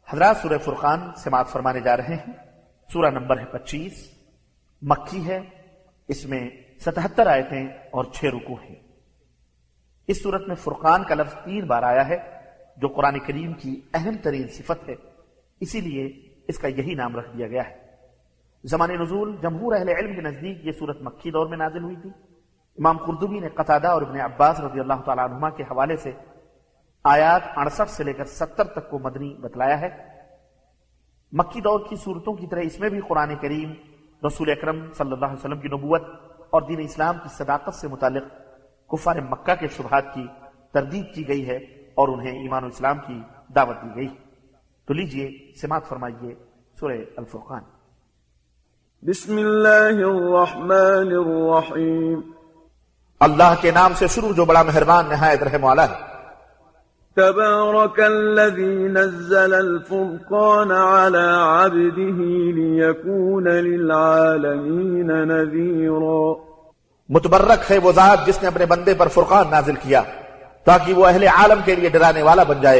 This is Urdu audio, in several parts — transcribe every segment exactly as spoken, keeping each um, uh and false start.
حضرات سورہ فرقان سماعت فرمانے جا رہے ہیں. سورہ نمبر ہے پچیس، مکی ہے. اس میں ستہتر آیتیں اور چھ رکوع ہیں. اس صورت میں فرقان کا لفظ تین بار آیا ہے جو قرآن کریم کی اہم ترین صفت ہے، اسی لیے اس کا یہی نام رکھ دیا گیا ہے. زمان نزول جمہور اہل علم کے نزدیک یہ صورت مکی دور میں نازل ہوئی تھی. امام قرطبی نے قتادہ اور ابن عباس رضی اللہ تعالیٰ عنہما کے حوالے سے آیات اڑسٹھ سے لے کر ستر تک کو مدنی بتلایا ہے. مکی دور کی صورتوں کی طرح اس میں بھی قرآن کریم رسول اکرم صلی اللہ علیہ وسلم کی نبوت اور دین اسلام کی صداقت سے متعلق کفار مکہ کے شبہات کی تردید کی گئی ہے اور انہیں ایمان و اسلام کی دعوت دی گئی. تو لیجئے سماعت فرمائیے سورہ الفرقان. بسم اللہ الرحمن الرحیم. اللہ کے نام سے شروع جو بڑا مہربان نہایت رحم والا ہے. تبارك الذي نزل الفرقان على عبده ليكون للعالمين نذيرا. متبرک ہے وہ ذات جس نے اپنے بندے پر فرقان نازل کیا تاکہ وہ اہل عالم کے لیے ڈرانے والا بن جائے.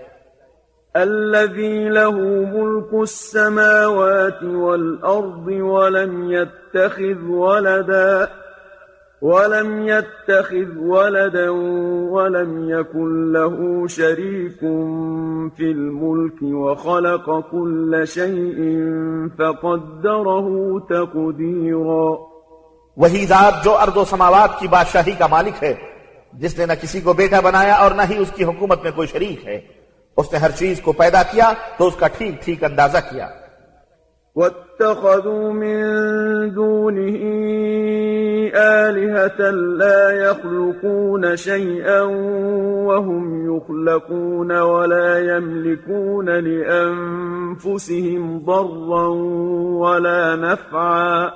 الذي له ملك السماوات والأرض ولم يتخذ ولدا ولم يتخذ ولدا ولم يكن له شريك في الملك وخلق كل شيء فقدره تقديرا. وہی ذات جو ارض و سماوات کی بادشاہی کا مالک ہے، جس نے نہ کسی کو بیٹا بنایا اور نہ ہی اس کی حکومت میں کوئی شریک ہے. اس نے ہر چیز کو پیدا کیا تو اس کا ٹھیک ٹھیک اندازہ کیا. واتخذوا من دونه آلهة لا يخلقون شيئا وهم يخلقون ولا يملكون لأنفسهم ضرا ولا نفعا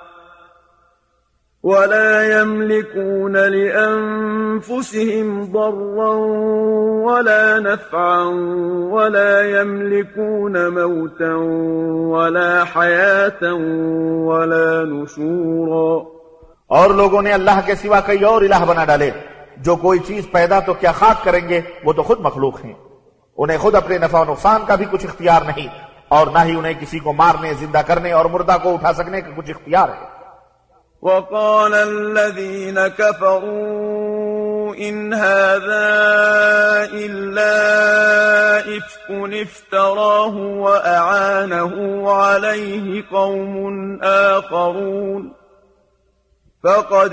ولا يملكون لأنفسهم ضرا ولا نفعا ولا يملكون موتا ولا حياة ولا نشورا. اور لوگوں نے اللہ کے سوا کئی اور الہ بنا ڈالے. جو کوئی چیز پیدا تو کیا خاک کریں گے، وہ تو خود مخلوق ہیں. انہیں خود اپنے نفع و نقصان کا بھی کچھ اختیار نہیں اور نہ ہی انہیں کسی کو مارنے، زندہ کرنے اور مردہ کو اٹھا سکنے کا کچھ اختیار ہے. وقال الذين كفروا إن هذا إلا إفك افتراه وأعانه عليه قوم آخرون فقد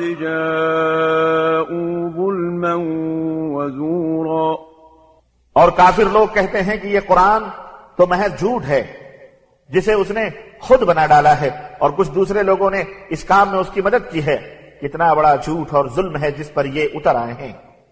جاءوا ظلما وزورا. اور کافر لوگ کہتے ہیں کہ یہ قرآن تو محض جھوٹ ہے جسے اس نے خود بنا ڈالا ہے اور کچھ دوسرے لوگوں نے اس کام میں اس کی مدد کی ہے. کتنا بڑا جھوٹ اور ظلم ہے جس پر یہ اتر آئے ہیں.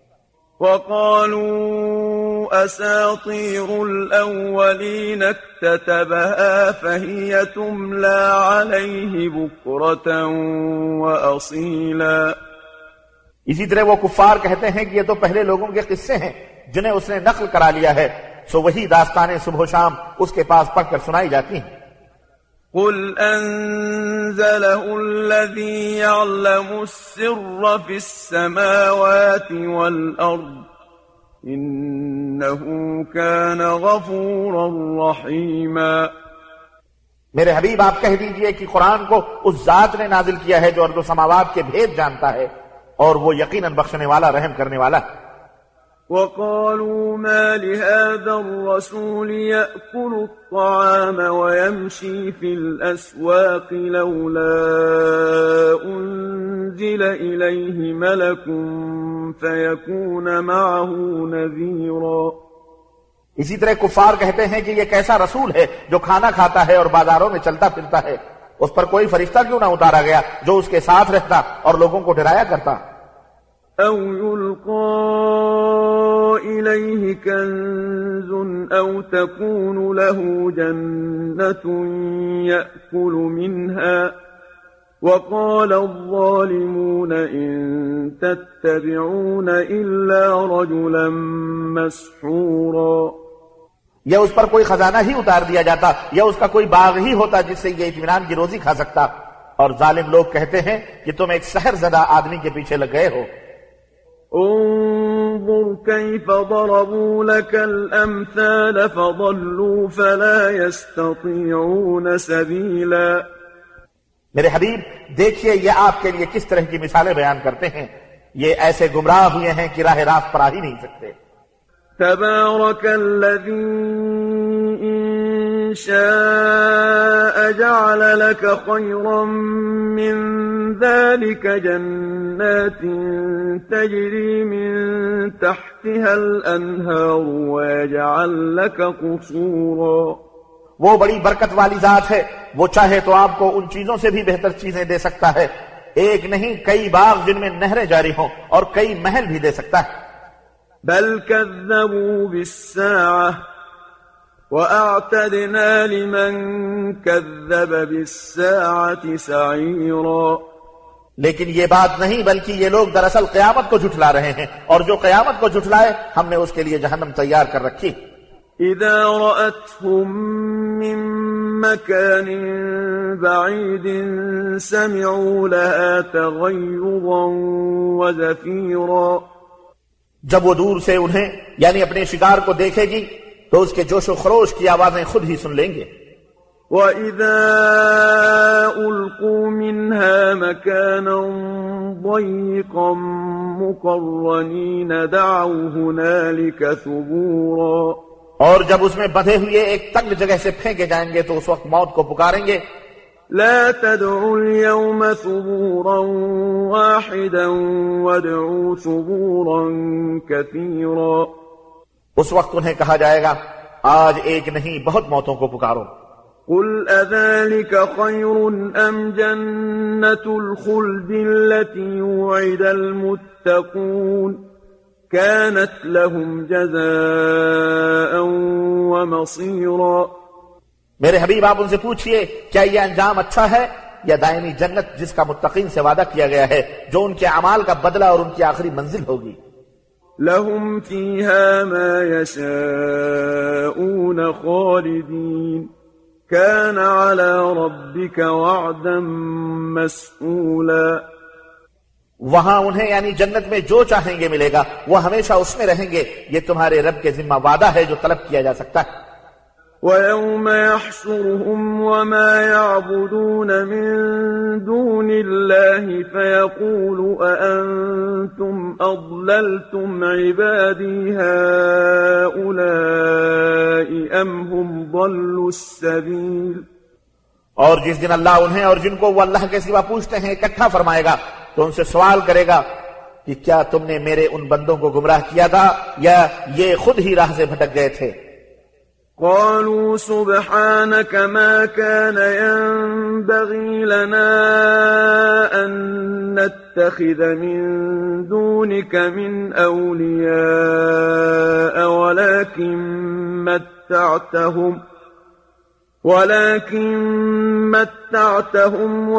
وقالوا أساطير الأولين اكتتبها فهي تملى عليه بكرة وأصيلا. اسی طرح وہ کفار کہتے ہیں کہ یہ تو پہلے لوگوں کے قصے ہیں جنہیں اس نے نقل کرا لیا ہے، سو وہی داستانیں صبح و شام اس کے پاس پڑھ کر سنائی جاتی ہیں. قل أنزله الذي يعلم السر في السماوات والأرض إنه كان غفورا رحيما. میرے حبیب آپ کہہ دیجئے کہ قرآن کو اس ذات نے نازل کیا ہے جو ارض و سماوات کے بھید جانتا ہے اور وہ یقیناً بخشنے والا، رحم کرنے والا. وقالوا ما لهذا الرسول يأكل الطعام ويمشي في الأسواق لولا أنزل إليه ملك فيكون معه نذيرا. اسی طرح کفار کہتے ہیں کہ یہ کیسا رسول ہے جو کھانا کھاتا ہے اور بازاروں میں چلتا پھرتا ہے، اس پر کوئی فرشتہ کیوں نہ اتارا گیا جو اس کے ساتھ رہتا اور لوگوں کو ڈرایا کرتا. أو يلقى إليه كنز أو تكون له جنة يأكل منها وقال الظالمون إن تتبعون إلا رجلا مسحورا. یا اس پر کوئی خزانہ ہی اتار دیا جاتا یا اس کا کوئی باغ ہی ہوتا جس سے یہ اطمینان کی روزی کھا سکتا. اور ظالم لوگ کہتے ہیں کہ تم ایک سحر زدہ آدمی کے پیچھے لگ گئے ہو. انظر انظر كيف ضربوا لك الأمثال فضلوا فلا يستطيعون سبيلا. میرے حبیب دیکھیے یہ آپ کے لیے کس طرح کی مثالیں بیان کرتے ہیں، یہ ایسے گمراہ ہوئے ہیں کہ راہ راست پر آ ہی نہیں سکتے. تبارك الذي إن شاء جعل لك خيرا من ذلك جنات تجري من تحتها الأنهار ويجعل لك قصورا. وہ بڑی برکت والی ذات ہے، وہ چاہے تو آپ کو ان چیزوں سے بھی بہتر چیزیں دے سکتا ہے، ایک نہیں کئی باغ جن میں نہریں جاری ہوں، اور کئی محل بھی دے سکتا ہے. بل كذبوا بالساعة وأعتدنا لمن كذب بالساعة سعيرا. لیکن یہ بات نہیں، بلکہ یہ لوگ دراصل قیامت کو جھٹلا رہے ہیں، اور جو قیامت کو جھٹلائے ہم نے اس کے لیے جہنم تیار کر رکھی. إذا رأتهم من مكان بعيد سمعوا لها تغيظا وزفيرا. جب وہ دور سے انہیں یعنی اپنے شکار کو دیکھے گی تو اس کے جوش و خروش کی آوازیں خود ہی سن لیں گے. وَإِذَا أُلْقُوا مِنْهَا مَكَانًا ضَيِّقًا مُقَرَّنِينَ دَعَوْا هُنَالِكَ ثُبُورًا. اور جب اس میں بندھے ہوئے ایک تنگ جگہ سے پھینکے جائیں گے تو اس وقت موت کو پکاریں گے. لا تدعوا اليوم ثبورا واحدا وادعوا ثبورا كثيرا. اس وقت انہیں کہا جائے گا آج ایک نہیں بہت موتوں کو پکارو. قل أذلك خير أم جنة الخلد التي وعد المتقون كانت لهم جزاء ومصيرا. میرے حبیب آپ ان سے پوچھئے کیا یہ انجام اچھا ہے یا دائمی جنت جس کا متقین سے وعدہ کیا گیا ہے، جو ان کے اعمال کا بدلہ اور ان کی آخری منزل ہوگی. لهم فيها ما يشاءون خالدين كان على ربك وعدا مسئولا. وہاں انہیں یعنی جنت میں جو چاہیں گے ملے گا، وہ ہمیشہ اس میں رہیں گے، یہ تمہارے رب کے ذمہ وعدہ ہے جو طلب کیا جا سکتا ہے. وَيَوْمَ يَحْشُرُهُمْ وَمَا يَعْبُدُونَ مِن دُونِ اللَّهِ فَيَقُولُ أَأَنْتُمْ أَضْلَلْتُمْ عِبَادِي هَؤُلَاءِ أَمْ هُمْ ضَلُّوا السَّبِيلَ. اور جس دن اللہ انہیں اور جن کو وہ اللہ کے سوا پوچھتے ہیں اکٹھا فرمائے گا تو ان سے سوال کرے گا کہ کیا تم نے میرے ان بندوں کو گمراہ کیا تھا یا یہ خود ہی راہ سے بھٹک گئے تھے. قالوا سبحانك ما كان ينبغي لنا أن نتخذ من دونك من أولياء ولكن متعتهم ولكن متعتهم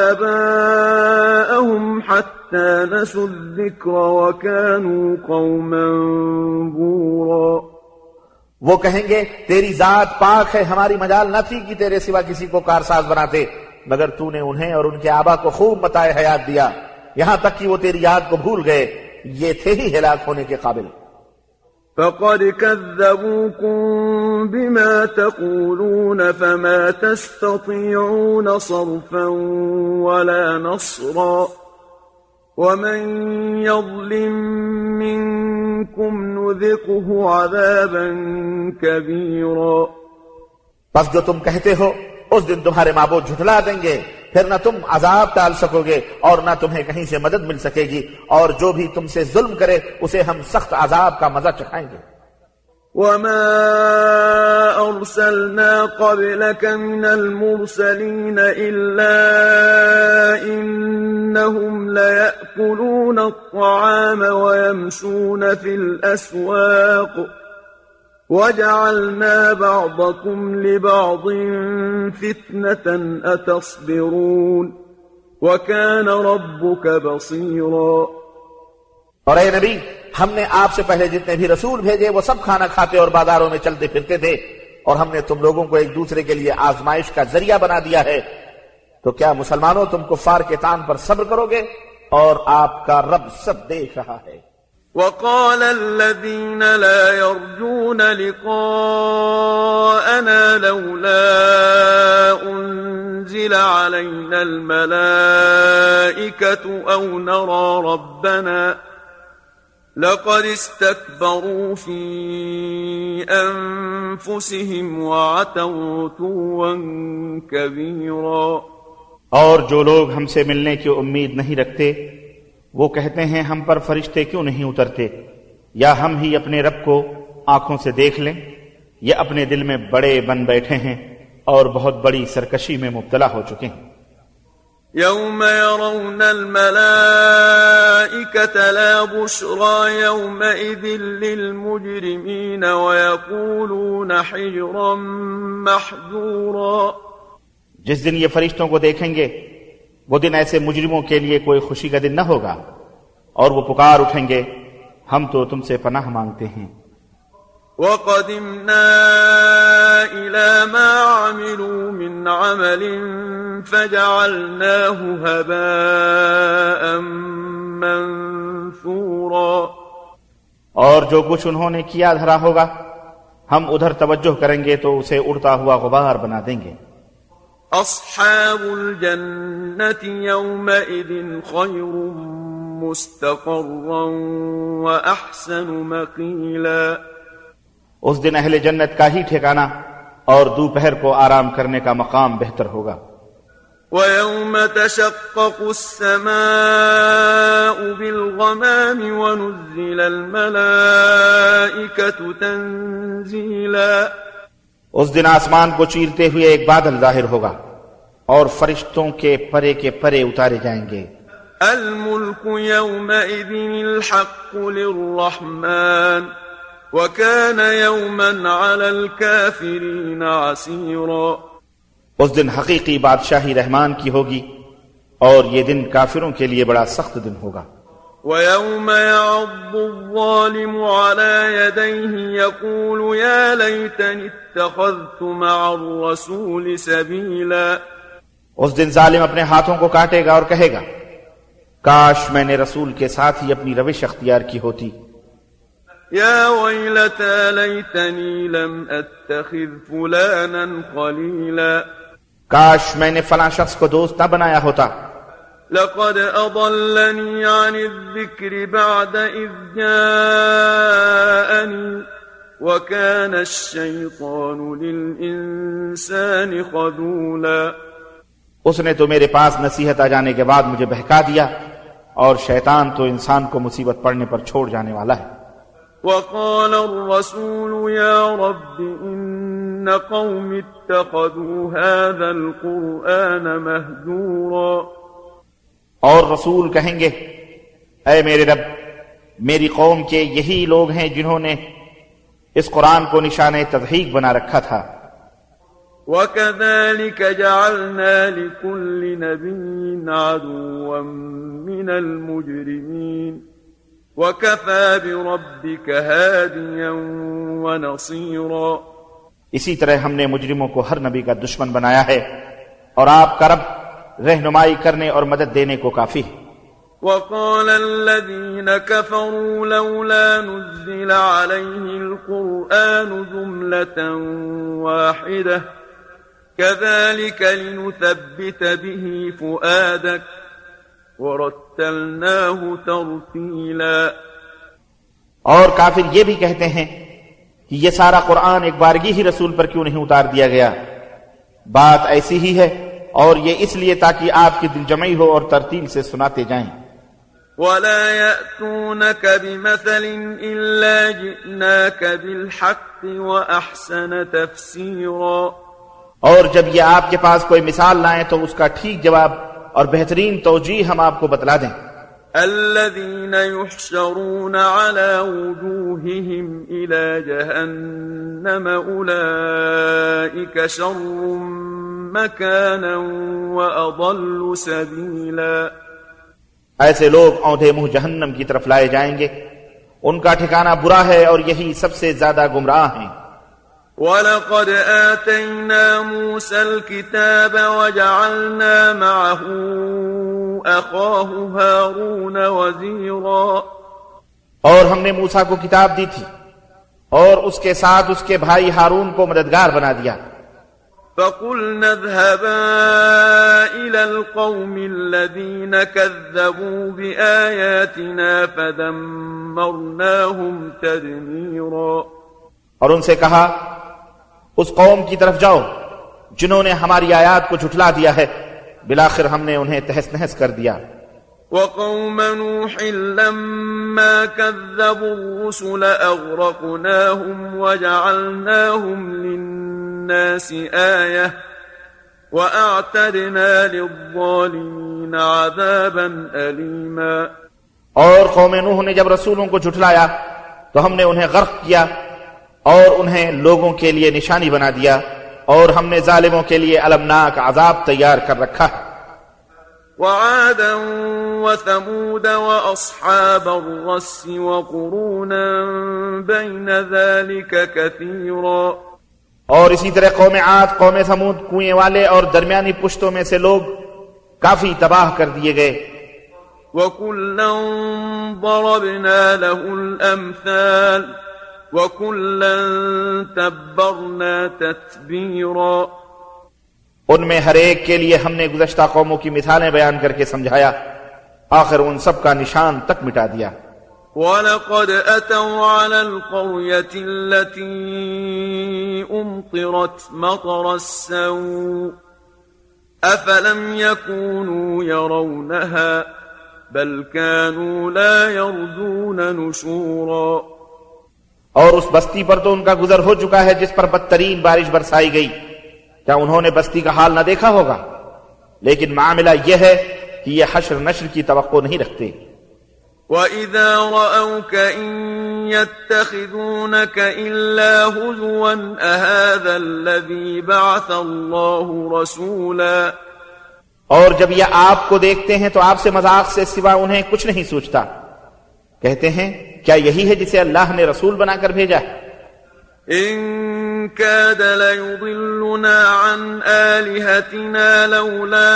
وآباءهم حتى نسوا الذكر وكانوا قوما بورا. وہ کہیں گے تیری ذات پاک ہے، ہماری مجال نہ تھی کہ تیرے سوا کسی کو کارساز بناتے، مگر تو نے انہیں اور ان کے آبا کو خوب متاع حیات دیا یہاں تک کہ وہ تیری یاد کو بھول گئے، یہ تھے ہی ہلاک ہونے کے قابل. فقد كذبوكم بما تقولون فما تستطيعون صرفا ولا نصرا ومن يظلم منكم نذقه عذابا كبيرا. بس جو تم کہتے ہو اس دن تمہارے معبود جھٹلا دیں گے، پھر نہ تم عذاب ٹال سکو گے اور نہ تمہیں کہیں سے مدد مل سکے گی، اور جو بھی تم سے ظلم کرے اسے ہم سخت عذاب کا مزہ چکھائیں گے. وما أرسلنا قبلك من المرسلين إلا إنهم ليأكلون الطعام ويمشون في الأسواق وجعلنا بعضكم لبعض فتنة أتصبرون وكان ربك بصيرا. اور اے نبی ہم نے آپ سے پہلے جتنے بھی رسول بھیجے وہ سب کھانا کھاتے اور بازاروں میں چلتے پھرتے تھے، اور ہم نے تم لوگوں کو ایک دوسرے کے لیے آزمائش کا ذریعہ بنا دیا ہے، تو کیا مسلمانوں تم کفار کے تان پر صبر کرو گے؟ اور آپ کا رب سب دیکھ رہا ہے. وقال الذين لا يرجون لقاءنا لولا أنزل علينا الملائكة أو نرى ربنا لقد استكبروا في أنفسهم وعتوا عتوا كبيرا. اور جو لوگ ہم سے ملنے کی امید نہیں رکھتے وہ کہتے ہیں ہم پر فرشتے کیوں نہیں اترتے، یا ہم ہی اپنے رب کو آنکھوں سے دیکھ لیں، یا اپنے دل میں بڑے بن بیٹھے ہیں اور بہت بڑی سرکشی میں مبتلا ہو چکے ہیں. يوم يرون الملائكة لا بشرى يومئذ للمجرمين ويقولون حجرا محجورا. جس دن یہ فرشتوں کو دیکھیں گے وہ دن ایسے مجرموں کے لیے کوئی خوشی کا دن نہ ہوگا، اور وہ پکار اٹھیں گے ہم تو تم سے پناہ مانگتے ہیں. وَقَدِمْنَا إِلَى مَا عَمِلُوا مِنْ عَمَلٍ فَجَعَلْنَاهُ هَبَاءً مَنْثُورًا. اور جو کچھ انہوں نے کیا دھرا ہوگا ہم ادھر توجہ کریں گے تو اسے اڑتا ہوا غبار بنا دیں گے. أصحاب الجنة يومئذ خير مستقرا وأحسن مقيلا. اس دن اہل جنت کا ہی ٹھکانہ اور دوپہر کو آرام کرنے کا مقام بہتر ہوگا. وَيَوْمَ تَشَقَّقُ السَّمَاءُ بِالْغَمَامِ وَنُزِّلَ الْمَلَائِكَةُ تَنزِيلًا. اس دن آسمان کو چیرتے ہوئے ایک بادل ظاہر ہوگا اور فرشتوں کے پرے کے پرے اتارے جائیں گے. الملك يومئذ الحق للرحمن وكان يوما على الكافرين عسيرا. اس دن حقیقی بادشاہی رحمان کی ہوگی اور یہ دن کافروں کے لیے بڑا سخت دن ہوگا. وَيَوْمَ يَعَضُّ الظَّالِمُ عَلَى يَدَيْهِ يَقُولُ يَا لَيْتَنِي اتَّخَذْتُ مَعَ الرَّسُولِ سَبِيلًا. اس دن ظالم اپنے ہاتھوں کو کاٹے گا اور کہے گا کاش میں نے رسول کے ساتھ ہی اپنی روش اختیار کی ہوتی. يَا وَيْلَتَى لَيْتَنِي لَمْ أَتَّخِذْ فُلَانًا خَلِيلًا. کاش میں نے فلاں شخص کو دوست نہ بنایا ہوتا. لقد أضلني عن الذكر بعد إذ جاءني وكان الشيطان للإنسان خذولا. اس نے تو میرے پاس نصیحت آ جانے کے بعد مجھے بہکا دیا اور شیطان تو انسان کو مصیبت پڑنے پر چھوڑ جانے والا ہے. وقال الرسول يا رب إن قوم اتخذوا هذا القرآن مهجورا. اور رسول کہیں گے اے میرے رب میری قوم کے یہی لوگ ہیں جنہوں نے اس قرآن کو نشان تضحیک بنا رکھا تھا. وَكَذَلِكَ جَعَلْنَا لِكُلِّ نَبِيٍّ عَدُوًّا مِّنَ الْمُجْرِمِينَ وَكَفَى بِرَبِّكَ هَادِيًا وَنَصِيرًا. اسی طرح ہم نے مجرموں کو ہر نبی کا دشمن بنایا ہے اور آپ کا رب رہنمائی کرنے اور مدد دینے کو کافی ہے. وقال الذين كفروا لولا نزل عليه القرآن جملة واحدة كذلك لنثبت به فؤادك ورتلناه ترتيلا. اور کافر یہ بھی کہتے ہیں کہ یہ سارا قرآن ایک بارگی ہی رسول پر کیوں نہیں اتار دیا گیا. بات ایسی ہی ہے اور یہ اس لیے تاکہ آپ کی دل جمعی ہو اور ترتیل سے سناتے جائیں. وَلَا يَأْتُونَكَ بِمَثَلٍ إِلَّا جِئْنَاكَ بِالْحَقِّ وَأَحْسَنَ تَفْسِيرًا. اور جب یہ آپ کے پاس کوئی مثال لائیں تو اس کا ٹھیک جواب اور بہترین توجیہ ہم آپ کو بتلا دیں. الذين يحشرون على وجوههم إلى جهنم أولئك شر مكانا وأضل سبيلا. ایسے لوگ اونڈے منہ جہنم کی طرف لائے جائیں گے، ان کا ٹھکانہ برا ہے اور یہی سب سے زیادہ گمراہ ہیں. وَلَقَدْ آتَيْنَا مُوسَى الْكِتَابَ وَجَعَلْنَا مَعَهُ أَخَاهُ هَارُونَ وَزِيرًا. اور ہم نے موسیٰ کو کتاب دی تھی اور اس کے ساتھ اس کے بھائی ہارون کو مددگار بنا دیا. فَقُلْنَا اذْهَبَا إِلَى الْقَوْمِ الَّذِينَ كَذَّبُوا بِآيَاتِنَا فَدَمَّرْنَاهُمْ تَدْمِيرًا. اور ان سے کہا اس قوم کی طرف جاؤ جنہوں نے ہماری آیات کو جھٹلا دیا ہے، بالآخر ہم نے انہیں تہس نہس کر دیا. وقوم نوح لما كذبوا الرسل أغرقناهم وجعلناهم للناس آية وأعتدنا للظالمين عذابا أليما. اور قوم نوح نے جب رسولوں کو جھٹلایا تو ہم نے انہیں غرق کیا اور انہیں لوگوں کے لیے نشانی بنا دیا، اور ہم نے ظالموں کے لیے المناک عذاب تیار کر رکھا. وعادا وثمود وأصحاب الرس وقرونا بين ذلك كثيرا. اور اسی طرح قوم عاد، قوم ثمود، کنویں والے اور درمیانی پشتوں میں سے لوگ کافی تباہ کر دیے گئے. وكلا ضربنا له الأمثال وكلا تبرنا تتبیرا. ان میں ہر ایک کے لیے ہم نے گزشتہ قوموں کی مثالیں بیان کر کے سمجھایا، آخر ان سب کا نشان تک مٹا دیا. وَلَقَدْ أَتَوْا عَلَى الْقَرْيَةِ الَّتِي أُمْطِرَتْ مَطَرَ السَّوْءِ أَفَلَمْ يَكُونُوا يَرَوْنَهَا بَلْ كَانُوا لَا يَرْجُونَ نُشُورًا. اور اس بستی پر تو ان کا گزر ہو چکا ہے جس پر بدترین بارش برسائی گئی، کیا انہوں نے بستی کا حال نہ دیکھا ہوگا؟ لیکن معاملہ یہ ہے کہ یہ حشر نشر کی توقع نہیں رکھتے. وَإِذَا رَأَوْكَ إِن يَتَّخِذُونَكَ إِلَّا هُزُوًا أَهَذَا الَّذِي بَعَثَ اللَّهُ رَسُولًا. اور جب یہ آپ کو دیکھتے ہیں تو آپ سے مذاق سے سوا انہیں کچھ نہیں سوچتا، کہتے ہیں کیا یہی ہے جسے اللہ نے رسول بنا کر بھیجا ہے؟ إن كاد ليضلنا عن آلهتنا لولا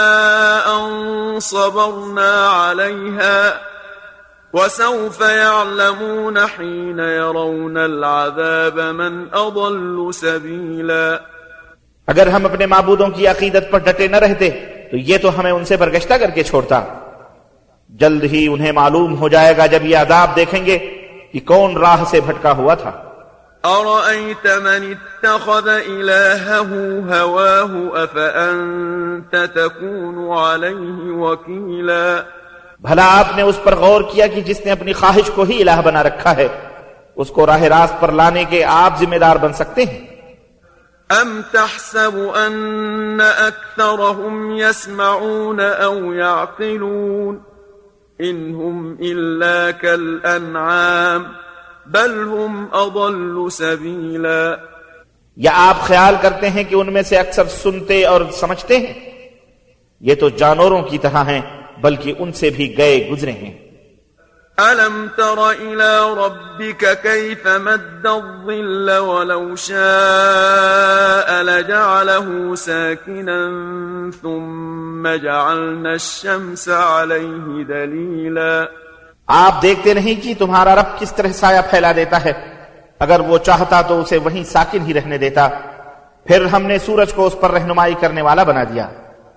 أن صبرنا عليها وسوف يعلمون حين يرون العذاب من أضل سبيلا. اگر ہم اپنے معبودوں کی عقیدت پر ڈٹے نہ رہتے تو یہ تو ہمیں ان سے برگشتہ کر کے چھوڑتا. جلد ہی انہیں معلوم ہو جائے گا جب یہ عذاب دیکھیں گے کہ کون راہ سے بھٹکا ہوا تھا. أَرَأَيْتَ مَنِ اتَّخَذَ إِلَٰهَهُ هَوَاهُ أَفَأَنتَ تَكُونُ عَلَيْهِ وَكِيلًا. بھلا آپ نے اس پر غور کیا کہ جس نے اپنی خواہش کو ہی الہ بنا رکھا ہے، اس کو راہ راست پر لانے کے آپ ذمہ دار بن سکتے ہیں؟ أَمْ تَحْسَبُ أَنَّ أَكْثَرَهُمْ يَسْمَعُونَ أَوْ يَعْقِلُونَ إِنْ هُمْ إِلَّا كَالْأَنْعَامِ بل ہم اضل سبیلا. یا آپ خیال کرتے ہیں کہ ان میں سے اکثر سنتے اور سمجھتے ہیں؟ یہ تو جانوروں کی طرح ہیں، بلکہ ان سے بھی گئے گزرے ہیں. أَلَمْ تَرَ إِلَىٰ رَبِّكَ كَيْفَ مَدَّ الظِّلَّ وَلَوْ شَاءَ لَجَعَلَهُ سَاكِنًا ثُمَّ جَعَلْنَا الشَّمْسَ عَلَيْهِ دَلِيلًا. آپ دیکھتے نہیں کہ تمہارا رب کس طرح سایہ پھیلا دیتا ہے، اگر وہ چاہتا تو اسے وہیں ساکن ہی رہنے دیتا، پھر ہم نے سورج کو اس پر رہنمائی کرنے والا بنا دیا.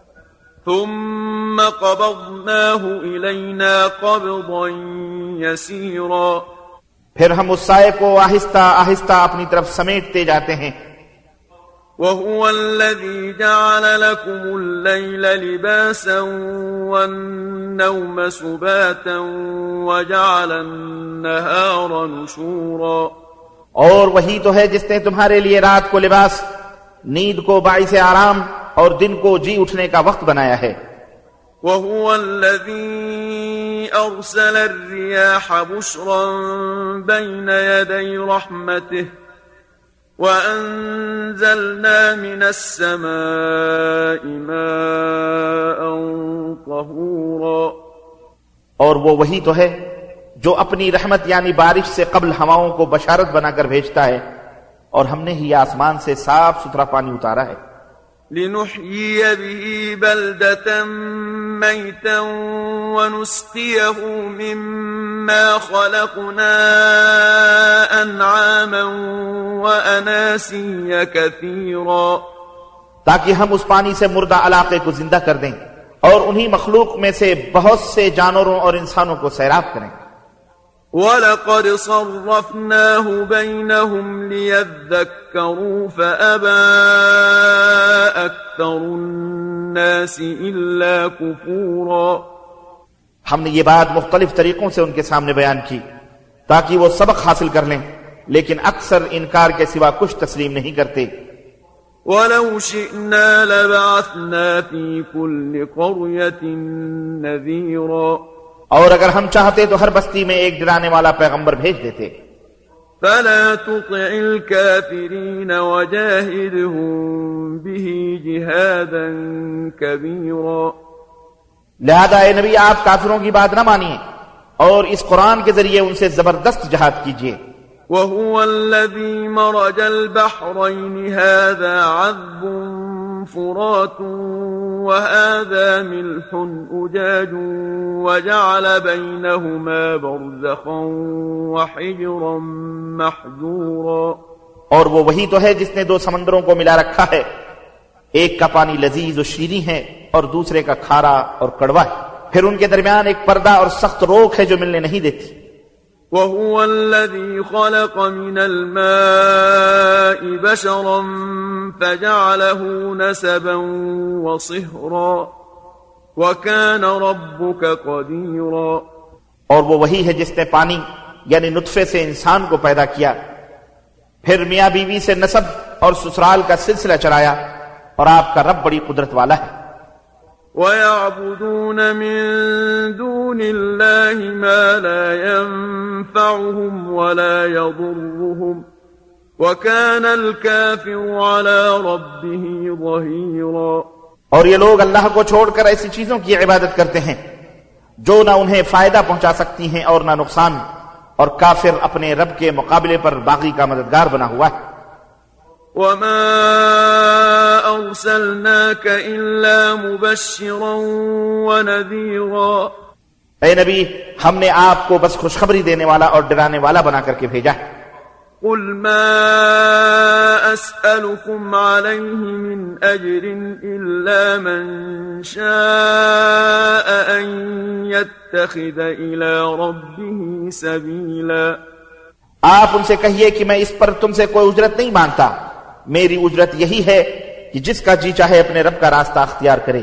ثم قبضناه إلينا قبضا يسيرا. پھر ہم اس سائے کو آہستہ آہستہ اپنی طرف سمیٹتے جاتے ہیں. وهو الذي جعل لكم الليل لباسا والنوم سباتا وجعل النهار نشورا. اور وہی تو ہے جس نے تمہارے لیے رات کو لباس، نیند کو باعث آرام اور دن کو جی اٹھنے کا وقت بنایا ہے. وهو الذي أرسل الرياح بشرا بين يدي رحمته وَأَنزَلْنَا مِنَ السَّمَاءِ مَاءً طَهُورًا. اور وہ وہی تو ہے جو اپنی رحمت یعنی بارش سے قبل ہواؤں کو بشارت بنا کر بھیجتا ہے، اور ہم نے ہی آسمان سے صاف ستھرا پانی اتارا ہے. لنحيي به بلدة ميتا ونسقيه مما خلقنا أنعاما وأناسيا كثيرا، تاکہ ہم اس پانی سے مردہ علاقے کو زندہ کر دیں اور انہی مخلوق میں سے بہت سے جانوروں اور انسانوں کو سیراب کریں۔ وَلَقَدْ صَرَّفْنَاهُ بَيْنَهُمْ لِيَذَّكَّرُوا فَأَبَى أَكْثَرُ النَّاسِ إِلَّا كُفُورًا، ہم نے یہ بات مختلف طریقوں سے ان کے سامنے بیان کی تاکہ وہ سبق حاصل کر لیں، لیکن اکثر انکار کے سوا کچھ تسلیم نہیں کرتے۔ وَلَوْ شِئْنَا لَبَعَثْنَا فِي كُلِّ قَرْيَةٍ نَذِيرًا، اور اگر ہم چاہتے تو ہر بستی میں ایک ڈرانے والا پیغمبر بھیج دیتے۔ فَلَا تُطِعِ الْكَافِرِينَ وَجَاهِدْهُم بِهِ جِهَادًا كَبِيرًا، لہذا اے نبی آپ کافروں کی بات نہ مانیے اور اس قرآن کے ذریعے ان سے زبردست جہاد کیجیے۔ وَهُوَ الَّذِي مَرَجَ الْبَحْرَيْنِ هَذَا عَذْبٌ فُرَاتٌ وَهَذَا مِلْحٌ أُجَاجٌ وَجَعَلَ بَيْنَهُمَا بَرْزَخًا وَحِجْرًا مَحْجُورًا، اور وہ وہی تو ہے جس نے دو سمندروں کو ملا رکھا ہے، ایک کا پانی لذیذ و شیریں ہے اور دوسرے کا کھارا اور کڑوا ہے، پھر ان کے درمیان ایک پردہ اور سخت روک ہے جو ملنے نہیں دیتی۔ وَهُوَ الَّذِي خَلَقَ مِنَ الْمَاءِ بَشَرًا فَجَعَلَهُ نَسَبًا وَصِهْرًا وَكَانَ رَبُّكَ قَدِيرًا، اور وہ وہی ہے جس نے پانی یعنی نطفے سے انسان کو پیدا کیا، پھر میاں بیوی سے نسب اور سسرال کا سلسلہ چلایا، اور آپ کا رب بڑی قدرت والا ہے۔ وَيَعْبُدُونَ مِن دُونِ اللَّهِ مَا لَا يَنفَعُهُمْ وَلَا يَضُرُّهُمْ وَكَانَ الْكَافِرُ عَلَى رَبِّهِ ظَهِيرًا، اور یہ لوگ اللہ کو چھوڑ کر ایسی چیزوں کی عبادت کرتے ہیں جو نہ انہیں فائدہ پہنچا سکتی ہیں اور نہ نقصان، اور کافر اپنے رب کے مقابلے پر باغی کا مددگار بنا ہوا ہے۔ وَمَا أَرْسَلْنَاكَ إِلَّا مُبَشِّرًا وَنَذِيرًا، اے نبی ہم نے آپ کو بس خوشخبری دینے والا اور ڈرانے والا بنا کر کے بھیجا ہے۔ قُلْ مَا أَسْأَلُكُمْ عَلَيْهِ مِنْ أَجْرٍ إِلَّا مَنْ شَاءَ أَنْ يَتَّخِذَ إِلَى رَبِّهِ سَبِيلًا، آپ ان سے کہیے کہ میں اس پر تم سے کوئی اجرت نہیں مانگتا، میری اجرت یہی ہے کہ جس کا جی چاہے اپنے رب کا راستہ اختیار کرے۔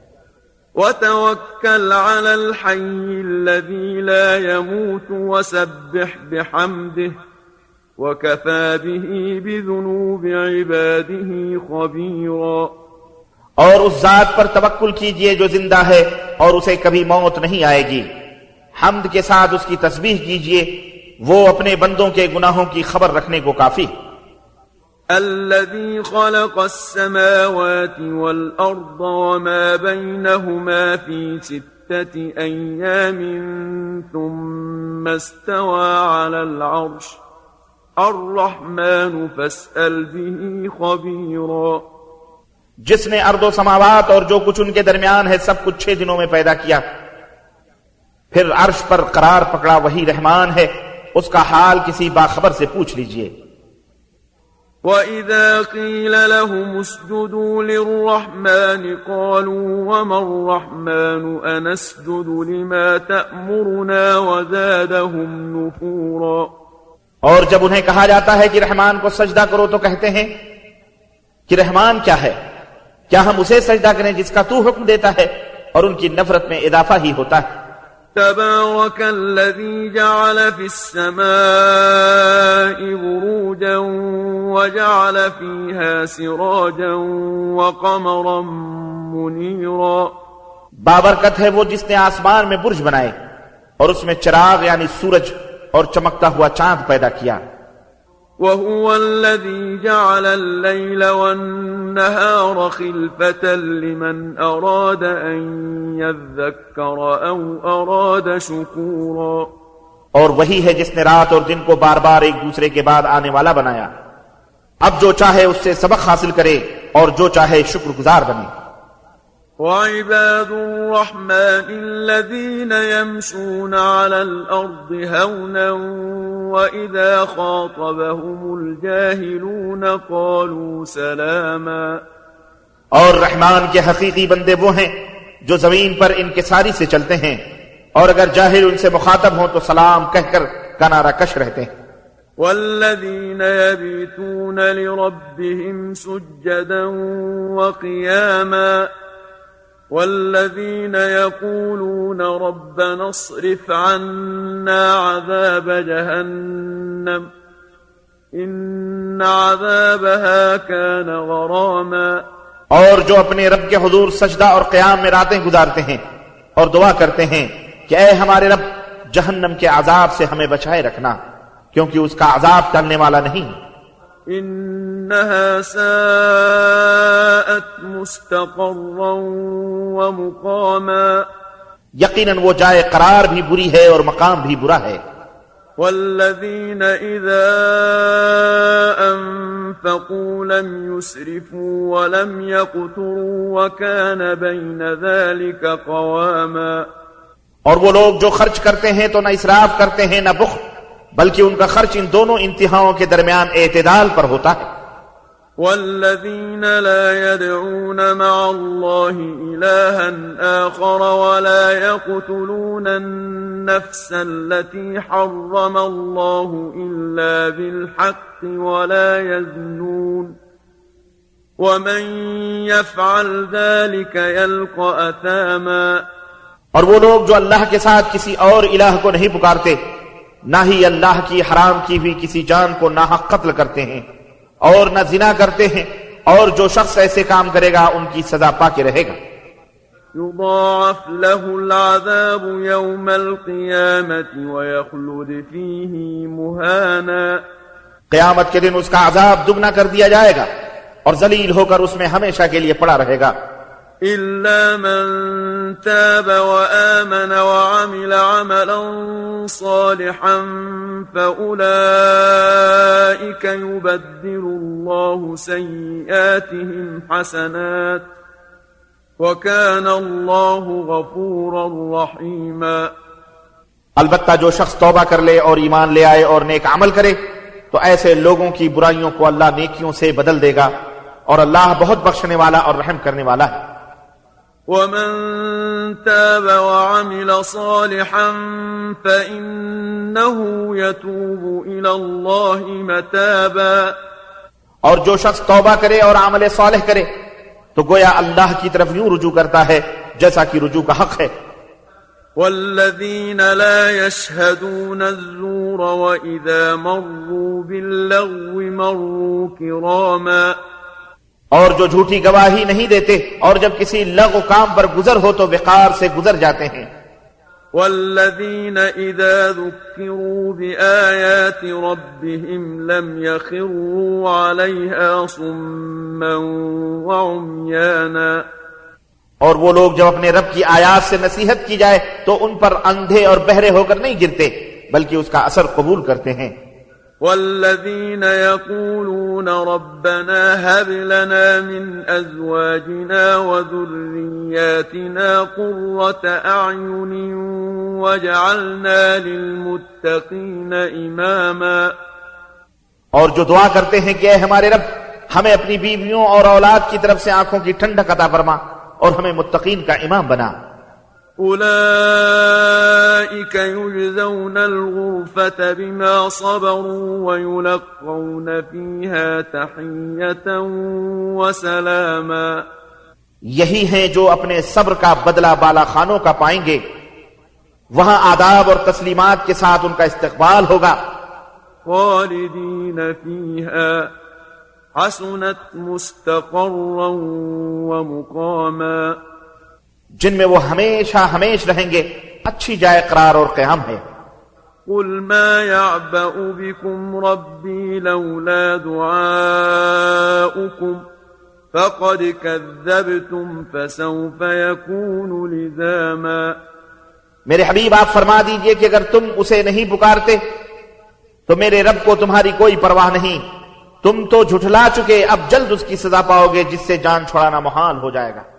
وَتَوَكَّلْ عَلَى الْحَيِّ الَّذِي لَا يَمُوتُ وَسَبِّحْ بِحَمْدِهِ وَكَفَى بِهِ بِذُنُوبِ عِبَادِهِ خَبِيرًا، اور اس ذات پر توکل کیجئے جو زندہ ہے اور اسے کبھی موت نہیں آئے گی، حمد کے ساتھ اس کی تسبیح کیجئے، وہ اپنے بندوں کے گناہوں کی خبر رکھنے کو کافی۔ الذي خلق السماوات والأرض وما بينهما في ستة أيام ثم استوى على العرش الرحمن فاسأل به خبيرا، جس نے ارض و سماوات اور جو کچھ ان کے درمیان ہے سب کچھ چھ دنوں میں پیدا کیا، پھر عرش پر قرار پکڑا وہی رحمان ہے، اس کا حال کسی باخبر سے پوچھ لیجئے۔ وَإِذَا قِيلَ لَهُمُ اسْجُدُوا لِلرَّحْمَنِ قَالُوا وَمَا الرَّحْمَنُ أَنَسْجُدُ لِمَا تَأْمُرُنَا وَزَادَهُمْ نُفُورًا، اور جب انہیں کہا جاتا ہے کہ رحمان کو سجدہ کرو تو کہتے ہیں کہ رحمان کیا ہے، کیا ہم اسے سجدہ کریں جس کا تو حکم دیتا ہے، اور ان کی نفرت میں اضافہ ہی ہوتا ہے۔ تبارك الذي جعل في السماء بروجا وجعل فيها سراجا وقمرا منيرا، بابرکت ہے وہ جس نے آسمان میں برج بنائے اور اس میں چراغ یعنی سورج اور چمکتا ہوا چاند پیدا کیا۔ وهو الذي جعل الليل والنهار خلفة لمن أراد أن يذكر أو أراد شكورا، اور وہی ہے جس نے رات اور دن کو بار بار ایک دوسرے کے بعد آنے والا بنایا، اب جو چاہے اس سے سبق حاصل کرے اور جو چاہے شکر گزار بنے۔ وعباد الرحمن الذين يمشون على الأرض هونا وإذا خاطبهم الجاهلون قالوا سلاما۔ اور رحمان کے حقیقی بندے وہ ہیں جو زمین پر انکساری سے چلتے ہیں، اور اگر جاہل ان سے مخاطب ہوں تو سلام کہہ کر کنارہ کش رہتے ہیں۔ والذين يبيتون لربهم سجدا وقياما والذين يقولون ربنا اصرف عنا عذاب جهنم إن عذابها كان غراما۔ اور جو اپنے رب کے حضور سجدہ اور قیام میں راتیں گزارتے ہیں اور دعا کرتے ہیں کہ اے ہمارے رب جہنم کے عذاب سے ہمیں بچائے رکھنا، کیونکہ اس کا عذاب ٹلنے والا نہیں۔ انها ساءت مستقرا ومقاما، یقیناً وہ جائے قرار بھی بری ہے اور مقام بھی برا ہے۔ والذين إذا أنفقوا لم يسرفوا ولم يقتروا وكان بين ذلك قواما، اور وہ لوگ جو خرچ کرتے ہیں تو نہ اسراف کرتے ہیں نہ بخل، بلکہ ان کا خرچ ان دونوں انتہاؤں کے درمیان اعتدال پر ہوتا ہے۔ والذين لا يدعون مع الله إلها آخر ولا يقتلون النفس التي حرم الله إلا بالحق ولا يزنون ومن يفعل ذلك يلقى أثاما۔ اور وہ لوگ جو اللہ کے ساتھ کسی اور الہ کو نہیں پکارتے، نہ ہی اللہ کی حرام کی ہوئی کسی جان کو ناحق قتل کرتے ہیں، اور نہ زنا کرتے ہیں، اور جو شخص ایسے کام کرے گا ان کی سزا پا کے رہے گا۔ يضاعف له العذاب يوم القيامة ويخلد فيه مهانا، قیامت کے دن اس کا عذاب دگنا کر دیا جائے گا اور ذلیل ہو کر اس میں ہمیشہ کے لیے پڑا رہے گا۔ إلا من تاب وآمن وعمل عملا صالحا فأولئك يبدل الله سيئاتهم حسنات وكان الله غفورا رحيما۔ البتہ جو شخص توبہ کر لے اور ایمان لے آئے اور نیک عمل کرے تو ایسے لوگوں کی برائیوں کو اللہ نیکیوں سے بدل دے گا، اور اللہ بہت بخشنے والا اور رحم کرنے والا ہے۔ ومن تاب وعمل صالحا فإنه يتوب إلى الله متابا، اور جو شخص توبہ کرے اور عمل صالح کرے تو گویا اللہ کی طرف یوں رجوع کرتا ہے جیسا کہ رجوع کا حق ہے۔ والذين لا يشهدون الزور وإذا مروا باللغو مروا كراما، اور جو جھوٹی گواہی نہیں دیتے اور جب کسی لغو کام پر گزر ہو تو وقار سے گزر جاتے ہیں۔ والذين إذا ذكروا بآيات ربهم لم يخروا عليها صما وعميانا، اور وہ لوگ جب اپنے رب کی آیات سے نصیحت کی جائے تو ان پر اندھے اور بہرے ہو کر نہیں گرتے بلکہ اس کا اثر قبول کرتے ہیں۔ والذين يقولون ربنا هب لنا من أزواجنا وذرياتنا قرة أعين واجعلنا للمتقين إماما، اور جو دعا کرتے ہیں کہ اے ہمارے رب ہمیں اپنی بیویوں اور اولاد کی طرف سے آنکھوں کی ٹھنڈک عطا فرما اور ہمیں متقین کا امام بنا۔ أولئك يجزون الغرفة بما صبروا ويلقون فيها تحية وسلاما، یہی ہیں جو اپنے صبر کا بدلہ بالا خانوں کا پائیں گے، وہاں آداب اور تسلیمات کے ساتھ ان کا استقبال ہوگا۔ خالدين فيها حسنت مستقرا ومقاما، جن میں وہ ہمیشہ ہمیش رہیں گے، اچھی جائے قرار اور قیام ہے۔ قل ما يعبأ بكم ربي لولا دعاؤكم فقد كذبتم فسوف يكون لزاما، میرے حبیب آپ فرما دیجئے کہ اگر تم اسے نہیں پکارتے تو میرے رب کو تمہاری کوئی پرواہ نہیں، تم تو جھٹلا چکے، اب جلد اس کی سزا پاؤ گے جس سے جان چھڑانا محال ہو جائے گا۔